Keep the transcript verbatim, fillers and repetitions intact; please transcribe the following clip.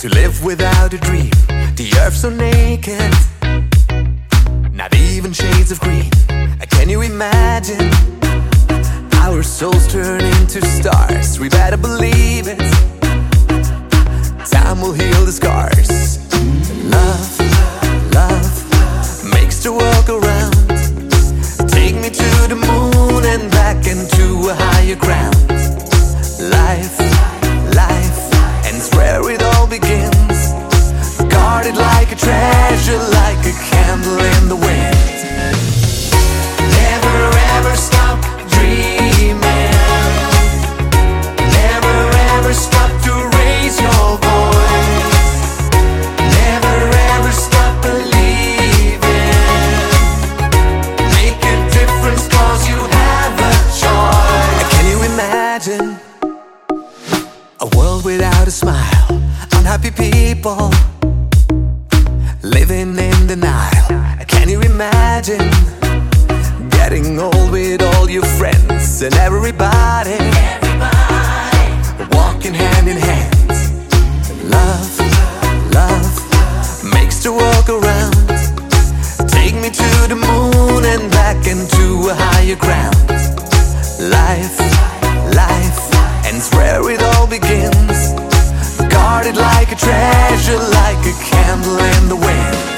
to live without a dream. The earth's so naked, not even shades of green. Can you imagine our souls turn into stars? We better believe it. Time will heal the scars. Love, love makes the world go round. Take me to the moon and back into a higher ground. Life, life, and it's where it all begins. Guarded like a treasure, like a candle in the wind. Never ever stop dreaming. Never ever stop to raise your voice. Never ever stop believing. Make a difference cause you have a choice. Can you imagine a world without a smile? Unhappy people living in denial. Can you imagine getting old with all your friends and everybody, everybody walking hand in hand? Love, love makes the world go round. Take me to the moon and back into a higher ground. Life, life, and it's where it all begins. Guarded like a treasure, like a candle in the wind.